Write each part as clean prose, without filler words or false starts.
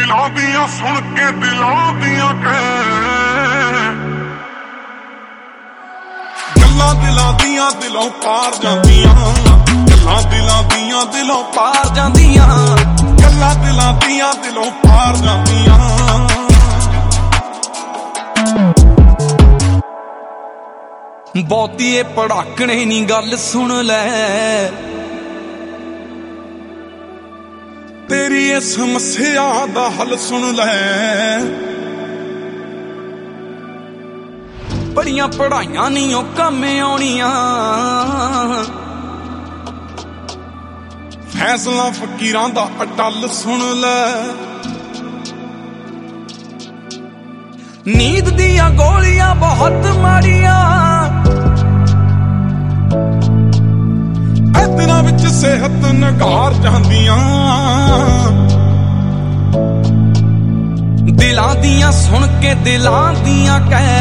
दिलों दियां सुन के दिलों दियां गल्लां दिलां दियां दिलों पार जांदियां, गल्लां दिलां दियां दिलों पार जांदियां, गल्लां दिलां दियां दिलों पार जांदियां। बहुती पड़ाकने नी गल सुन लै, तेरी ये समस्या दा हल सुन लै। बड़ियां पढ़ाइयां नहीं ओ कम आउणियां, फैसला फकीरां दा अटल सुन लै। नींद दियां गोलियां बहुत माड़ियां, दिनां विच सेहत नगार जांदियां। दिलां दियां सुन के दिलां दियां कह,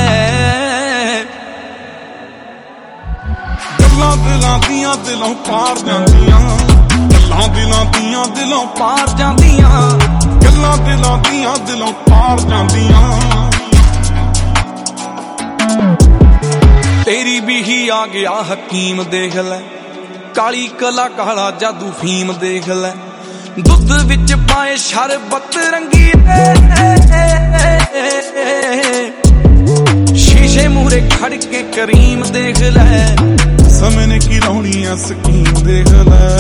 गल्लां दिलां दियां दिलों पार जांदियां, गल्लां दिलां दियां दिलों पार जांदियां, गल्लां दिलां दियां दिलों पार जांदियां। तेरी भी ही आ गया हकीम देख लै, काली कला काला जादू फीम देख लै। दुध विच पाए शरबत रंगी, शीशे मूरे खड़ के करीम देख लै। समय ने की लाउणी आ स्कीम देख लै।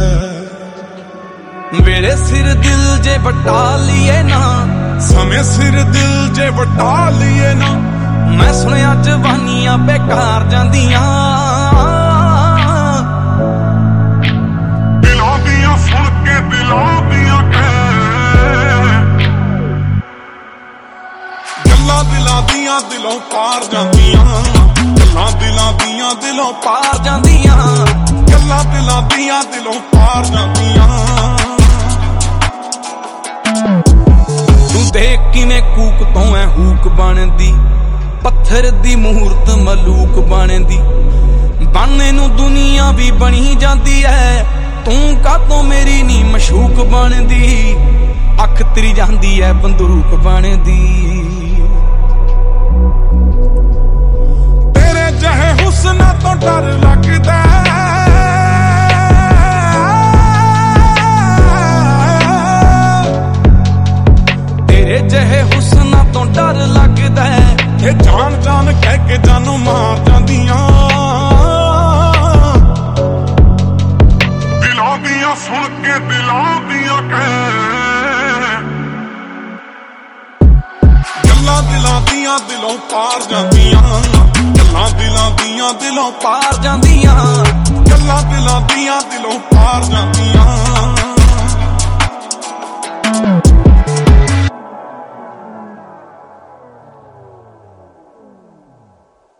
मेरे सिर दिल जे वटा लिए ना, समय सिर दिल जे वटा लिए ना। मैं सुनिया जवानियां बेकार जांदियां, दिलों दियां सुन के दिलों दियां गल्लां दिलां दियां दिलों पार जांदियां, गल्लां दिलां दियां दिलों पार जांदियां, गल्लां दिलां दियां दिलों पार जांदियां। तू देख किवें कूक तो है हूक बनदी, पत्थर दी मूरत मलूक बनदी। बनने नू दुनिया भी बनी जाती है, तू कातों मेरी नी मशूक बनदी। अख तरी जांदी है बंदूक बनदी। तेरे जहे हुस्ना तो डर लगदा, तेरे जहे हुस्ना तो डर लगदा। ये जान जान कह के जानू मार जांदियां, दिलों दियां सुन के दिलों दियां गल्लां दिलां दियां दिलों पार जांदियां, गल्लां दिलां दियां दिलों पार जांदियां, गल्लां दिलां दियां दिलों पार जांदियां।